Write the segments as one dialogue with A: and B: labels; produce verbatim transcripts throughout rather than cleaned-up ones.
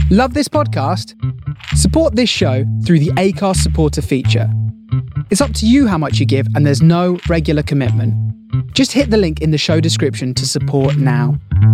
A: Love this podcast? Support this show through the Acast supporter feature. It's up to you how much you give, and there's no regular commitment. Just hit the link in the show description to support now.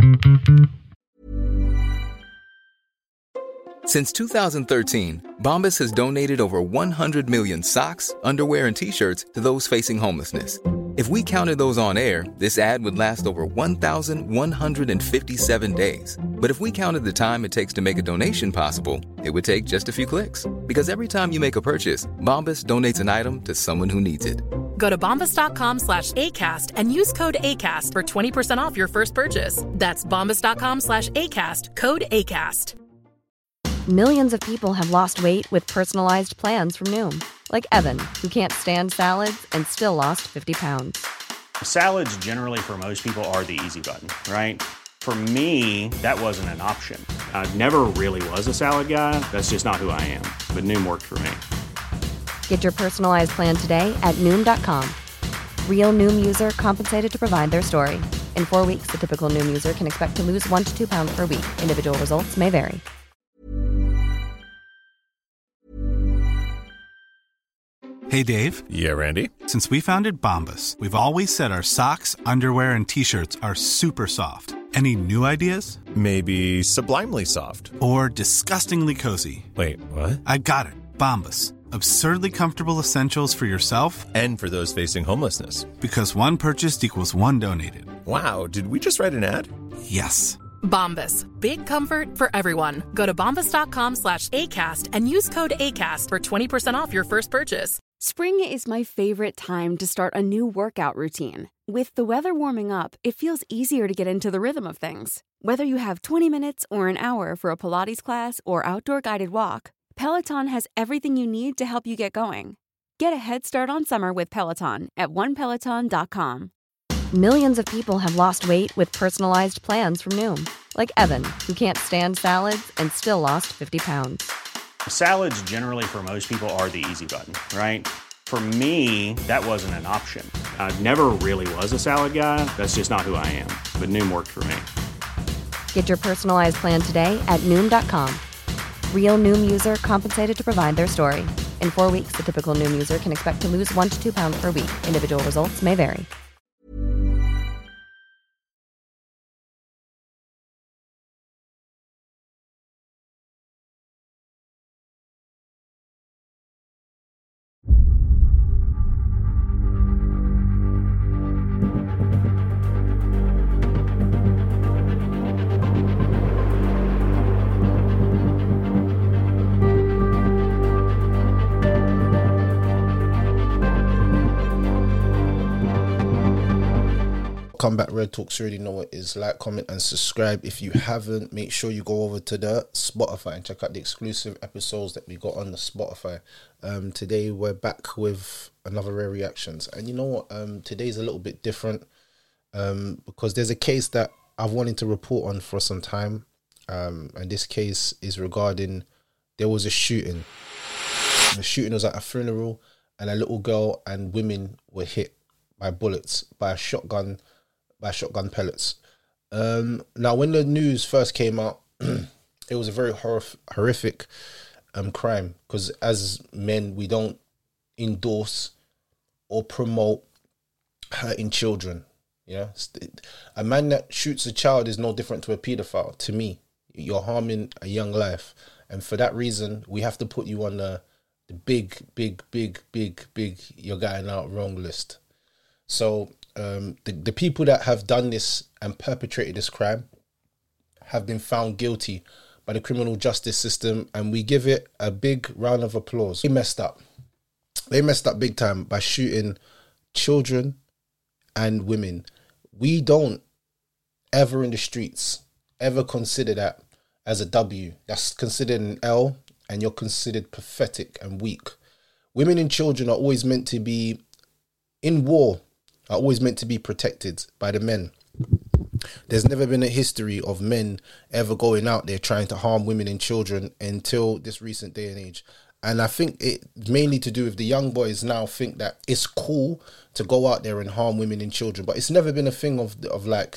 B: Since two thousand thirteen, Bombas has donated over one hundred million socks, underwear, and T-shirts to those facing homelessness. If we counted those on air, this ad would last over one thousand one hundred fifty-seven days. But if we counted the time it takes to make a donation possible, it would take just a few clicks. Because every time you make a purchase, Bombas donates an item to someone who needs it.
C: Go to bombas.com slash ACAST and use code ACAST for twenty percent off your first purchase. That's bombas.com slash ACAST, code ACAST.
D: Millions of people have lost weight with personalized plans from Noom. Like Evan, who can't stand salads and still lost fifty pounds.
E: Salads generally for most people are the easy button, right? For me, that wasn't an option. I never really was a salad guy. That's just not who I am. But Noom worked for me.
D: Get your personalized plan today at Noom dot com. Real Noom user compensated to provide their story. In four weeks, the typical Noom user can expect to lose one to two pounds per week. Individual results may vary.
F: Hey, Dave.
G: Yeah, Randy.
F: Since we founded Bombas, we've always said our socks, underwear, and T-shirts are super soft. Any new ideas?
G: Maybe sublimely soft.
F: Or disgustingly cozy.
G: Wait, what?
F: I got it. Bombas. Absurdly comfortable essentials for yourself
G: and for those facing homelessness.
F: Because one purchased equals one donated.
G: Wow, did we just write an ad?
F: Yes.
C: Bombas. Big comfort for everyone. Go to bombas.com slash ACAST and use code ACAST for twenty percent off your first purchase.
H: Spring is my favorite time to start a new workout routine. With the weather warming up, it feels easier to get into the rhythm of things. Whether you have twenty minutes or an hour for a Pilates class or outdoor guided walk, Peloton has everything you need to help you get going. Get a head start on summer with Peloton at one peloton dot com.
D: Millions of people have lost weight with personalized plans from Noom. Like Evan, who can't stand salads and still lost fifty pounds.
E: Salads generally for most people are the easy button, right? For me, that wasn't an option. I never really was a salad guy. That's just not who I am. But Noom worked for me.
D: Get your personalized plan today at Noom dot com. Real Noom user compensated to provide their story. In four weeks, the typical Noom user can expect to lose one to two pounds per week. Individual results may vary.
I: Combat Red Talks, you already know what it is. Like, comment and subscribe. If you haven't, make sure you go over to the Spotify and check out the exclusive episodes that we got on the Spotify. Um, today we're back with another Rare Reactions, and you know what, um, today's a little bit different um, because there's a case that I've wanted to report on for some time, um, and this case is regarding, there was a shooting. The shooting was at a funeral, and a little girl and women were hit by bullets, by a shotgun by shotgun pellets. Um, now, when the news first came out, it was a very horrif- horrific um, crime, because as men, we don't endorse or promote hurting children. Yeah, a man that shoots a child is no different to a paedophile. To me, you're harming a young life, and for that reason, we have to put you on the, the big, big, big, big, big, you're getting out wrong list. So um, the, the people that have done this and perpetrated this crime have been found guilty by the criminal justice system, and we give it a big round of applause. They messed up. They messed up big time by shooting children and women. We don't ever in the streets ever consider that as a W. That's considered an L, and you're considered pathetic and weak. Women and children are always meant to be in war, are always meant to be protected by the men. There's never been a history of men ever going out there trying to harm women and children until this recent day and age. And I think it's mainly to do with the young boys now think that it's cool to go out there and harm women and children. But it's never been a thing of, of like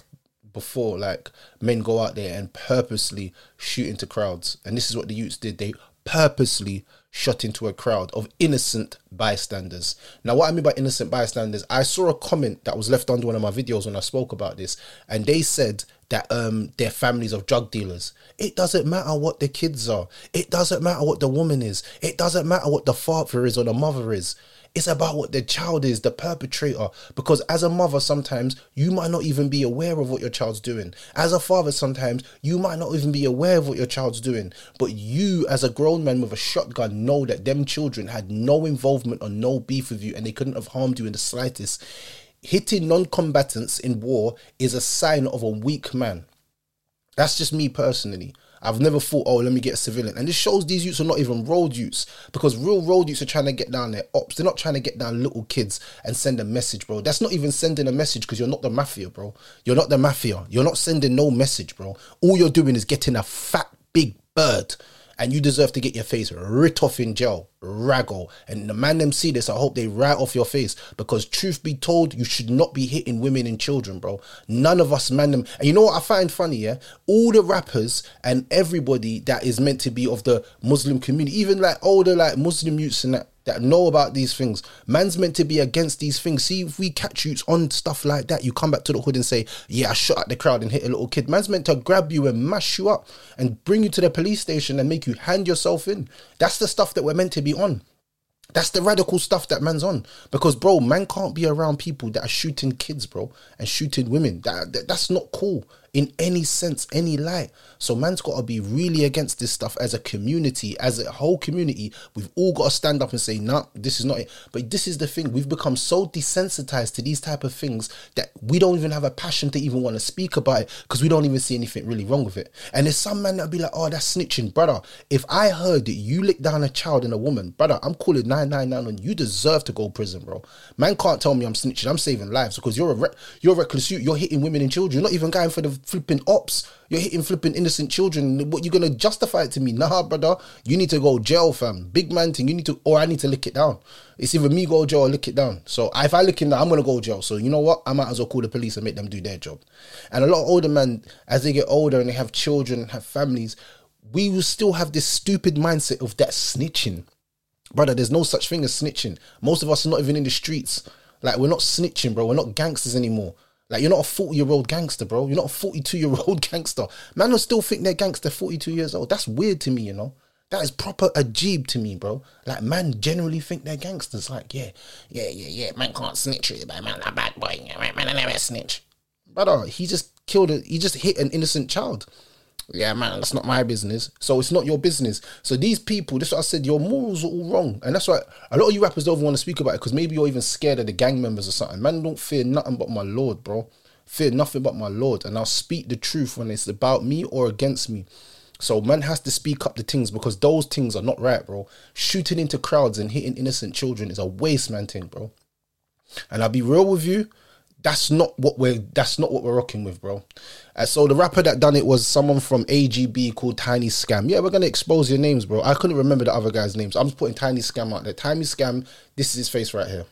I: before, like, men go out there and purposely shoot into crowds. And this is what the youths did. They purposely shot into a crowd of innocent bystanders. Now, what I mean by innocent bystanders, I saw a comment that was left under one of my videos when I spoke about this, and they said that um they're families of drug dealers. It doesn't matter what the kids are. It doesn't matter what the woman is. It doesn't matter what the father is or the mother is. It's about what the child is, the perpetrator. Because as a mother, sometimes you might not even be aware of what your child's doing. As a father, sometimes you might not even be aware of what your child's doing. But you, as a grown man with a shotgun, know that them children had no involvement or no beef with you, and they couldn't have harmed you in the slightest. Hitting non-combatants in war is a sign of a weak man. That's just me personally. I've never thought, oh, let me get a civilian. And this shows these youths are not even road youths, because real road youths are trying to get down their ops. They're not trying to get down little kids and send a message, bro. That's not even sending a message, because you're not the mafia, bro. You're not the mafia. You're not sending no message, bro. All you're doing is getting a fat, big bird, and you deserve to get your face writ off in jail, raggle. And the man them see this, I hope they write off your face, because truth be told, you should not be hitting women and children, bro. None of us man them. And you know what I find funny, yeah? All the rappers and everybody that is meant to be of the Muslim community, even like older like Muslim youths and that, that know about these things, man's meant to be against these things. See, if we catch you on stuff like that, you come back to the hood and say, yeah, I shot at the crowd and hit a little kid. Man's meant to grab you and mash you up and bring you to the police station and make you hand yourself in. That's the stuff that we're meant to be on. That's the radical stuff that man's on. Because, bro, man can't be around people that are shooting kids, bro, and shooting women. That, that That's not cool in any sense, any light. So man's got to be really against this stuff as a community, as a whole community. We've all got to stand up and say, nah, this is not it. But this is the thing. We've become so desensitized to these type of things that we don't even have a passion to even want to speak about it, because we don't even see anything really wrong with it. And there's some man that'll be like, oh, that's snitching. Brother, if I heard that you licked down a child and a woman, brother, I'm calling nine nine nine on you. Deserve to go to prison, bro. Man can't tell me I'm snitching. I'm saving lives, because you're a re- you're a reckless youth. You're hitting women and children. You're not even going for the flipping ops. You're hitting flipping innocent children. What, you gonna justify it to me? Nah, brother. You need to go jail, fam. Big man thing. You need to, or I need to lick it down. It's either me go jail or lick it down. So if I lick it down, I'm gonna go jail. So you know what? I might as well call the police and make them do their job. And a lot of older men, as they get older and they have children and have families, we will still have this stupid mindset of that snitching. Brother, there's no such thing as snitching. Most of us are not even in the streets. Like, we're not snitching, bro. We're not gangsters anymore. Like, you're not a forty-year-old gangster, bro. You're not a forty-two-year-old gangster. Man will still think they're gangster forty-two years old. That's weird to me, you know. That is proper ajib to me, bro. Like, man generally think they're gangsters. Like, yeah, yeah, yeah, yeah. Man can't snitch. Man, man, a bad boy. Man, man, I never snitch. Brother, he just killed a, he just hit an innocent child. Yeah, man, that's not my business. So it's not your business. So these people, this is what I said, your morals are all wrong. And that's why a lot of you rappers don't even want to speak about it, because maybe you're even scared of the gang members or something. Man, don't fear nothing but my Lord, bro. Fear nothing but my Lord. And I'll speak the truth when it's about me or against me. So man has to speak up the things, because those things are not right, bro. Shooting into crowds and hitting innocent children is a waste man thing, bro. And I'll be real with you. That's not what we're that's not what we're rocking with, bro. Uh, so the rapper that done it was someone from A G B called Tiny Scam. Yeah, we're gonna expose your names, bro. I couldn't remember the other guy's names. I'm just putting Tiny Scam out there. Tiny Scam, this is his face right here.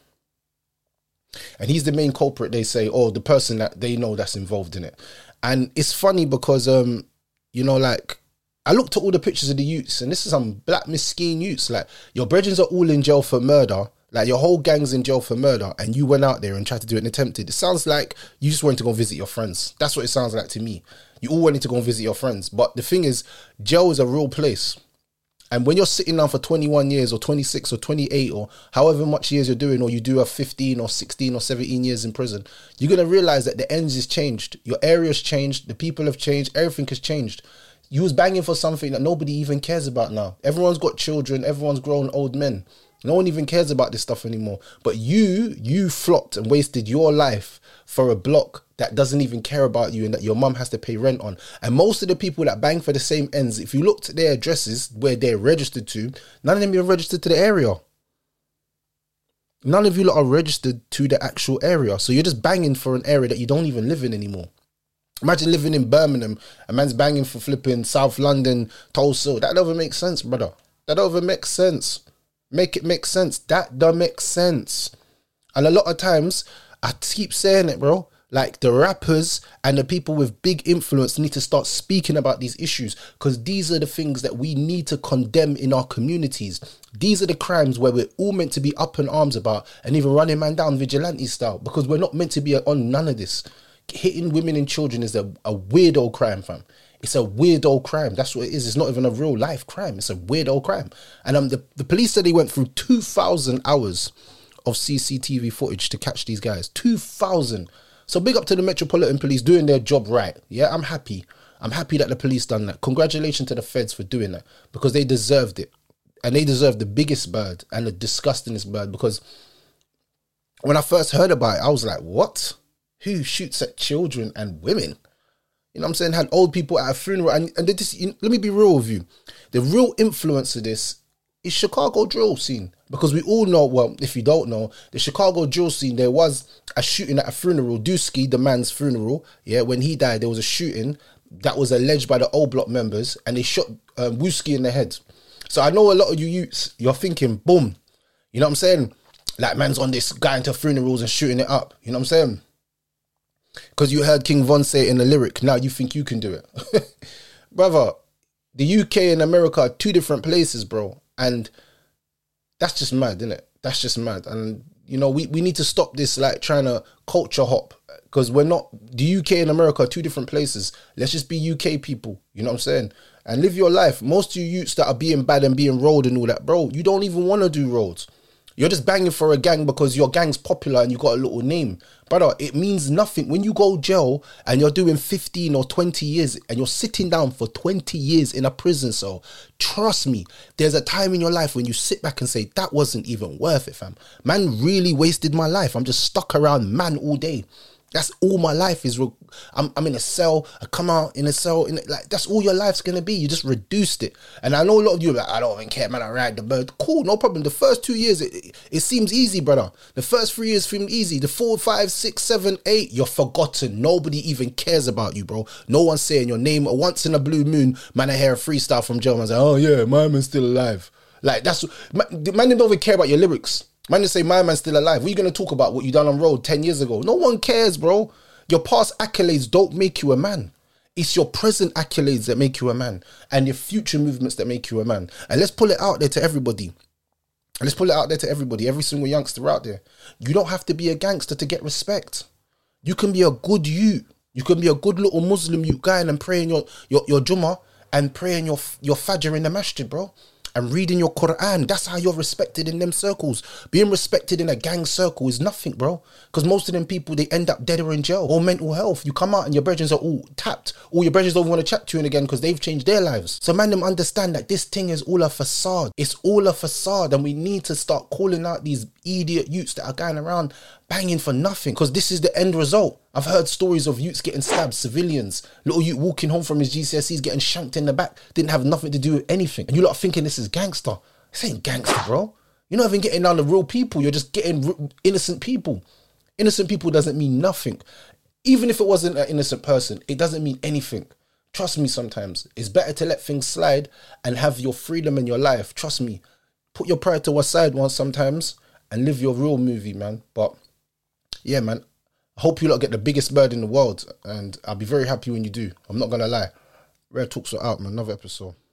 I: And he's the main culprit, they say, or the person that they know that's involved in it. And it's funny because um, you know, like, I looked at all the pictures of the youths, and this is some black miskin youths. Like, your brethren are all in jail for murder. Like, your whole gang's in jail for murder, and you went out there and tried to do it and attempted. It sounds like you just wanted to go and visit your friends. That's what it sounds like to me. You all wanted to go and visit your friends. But the thing is, jail is a real place. And when you're sitting down for twenty-one years or twenty-six or twenty-eight or however much years you're doing, or you do a fifteen or sixteen or seventeen years in prison, you're going to realize that the ends is changed. Your area's changed. The people have changed. Everything has changed. You was banging for something that nobody even cares about now. Everyone's got children. Everyone's grown old men. No one even cares about this stuff anymore. But you, you flopped and wasted your life for a block that doesn't even care about you and that your mum has to pay rent on. And most of the people that bang for the same ends, if you looked at their addresses where they're registered to, none of them are registered to the area. None of you lot are registered to the actual area. So you're just banging for an area that you don't even live in anymore. Imagine living in Birmingham, a man's banging for flipping South London, Tulsa. That doesn't make sense, brother. That doesn't make sense. Make it make sense. That don't make sense. And a lot of times, I keep saying it, bro. Like the rappers and the people with big influence need to start speaking about these issues, because these are the things that we need to condemn in our communities. These are the crimes where we're all meant to be up in arms about and even running man down vigilante style, because we're not meant to be on none of this. Hitting women and children is a, a weird old crime, fam. It's a weird old crime. That's what it is. It's not even a real life crime. It's a weird old crime. And um, the, the police said they went through two thousand hours of C C T V footage to catch these guys. two thousand. So big up to the Metropolitan Police doing their job right. Yeah, I'm happy. I'm happy that the police done that. Congratulations to the feds for doing that, because they deserved it. And they deserve the biggest bird and the disgustingest bird, because when I first heard about it, I was like, what? Who shoots at children and women? You know what I'm saying? Had old people at a funeral. And, and they just, you know, let me be real with you. The real influence of this is Chicago drill scene. Because we all know, well, if you don't know, the Chicago drill scene, there was a shooting at a funeral, Dusky, the man's funeral. Yeah, when he died, there was a shooting that was alleged by the O Block members, and they shot um, Wooski in the head. So I know a lot of you youths, you're thinking, boom, you know what I'm saying? Like, man's on this, guy into funerals and shooting it up. You know what I'm saying? Because you heard King Von say it in the lyric, now you think you can do it. Brother, the U K and America are two different places, bro. And that's just mad, isn't it? That's just mad. And, you know, we, we need to stop this, like, trying to culture hop, because we're not, the U K and America are two different places. Let's just be U K people, you know what I'm saying? And live your life. Most of you youths that are being bad and being rolled and all that, bro, you don't even want to do roads. You're just banging for a gang because your gang's popular and you got a little name. Brother, it means nothing. When you go jail and you're doing fifteen or twenty years and you're sitting down for twenty years in a prison cell, trust me, there's a time in your life when you sit back and say, that wasn't even worth it, fam. Man really wasted my life. I'm just stuck around man all day. That's all my life is. Re- I'm, I'm in a cell. I come out in a cell. In a, like that's all your life's gonna be. You just reduced it. And I know a lot of you are like, I don't even care, man. I ride the bird. Cool, no problem. The first two years, it, it, it seems easy, brother. The first three years seem easy. The four, five, six, seven, eight, you're forgotten. Nobody even cares about you, bro. No one's saying your name. Once in a blue moon, man, I hear a freestyle from Joe. Man's like, oh yeah, my man's still alive. Like that's man. Man don't even care about your lyrics. Man, just say, my man's still alive. What are you going to talk about? What you done on road ten years ago? No one cares, bro. Your past accolades don't make you a man. It's your present accolades that make you a man, and your future movements that make you a man. And let's pull it out there to everybody. And let's pull it out there to everybody, every single youngster out there. You don't have to be a gangster to get respect. You can be a good youth. You can be a good little Muslim youth guy and praying your, your, your Jummah and praying your, your Fajr in the masjid, bro. And reading your Quran. That's how you're respected in them circles. Being respected in a gang circle is nothing, bro. Because most of them people, they end up dead or in jail or mental health. You come out and your brethren are all tapped. All your brethren don't want to chat to you again because they've changed their lives. So man, them understand that this thing is all a facade. It's all a facade, and we need to start calling out these idiot youths that are going around banging for nothing, because this is the end result. I've heard stories of youths getting stabbed, civilians, little youth walking home from his G C S Es getting shanked in the back, didn't have nothing to do with anything. And you lot are thinking this is gangster. This ain't gangster, bro. You're not even getting down the real people. You're just getting r- innocent people. Innocent people doesn't mean nothing. Even if it wasn't an innocent person, it doesn't mean anything. Trust me, sometimes it's better to let things slide and have your freedom in your life. Trust me. Put your pride to one side once sometimes and live your real movie, man. But yeah, man, I hope you lot get the biggest bird in the world, and I'll be very happy when you do. I'm not going to lie. Rare Talks are out, man. Another episode.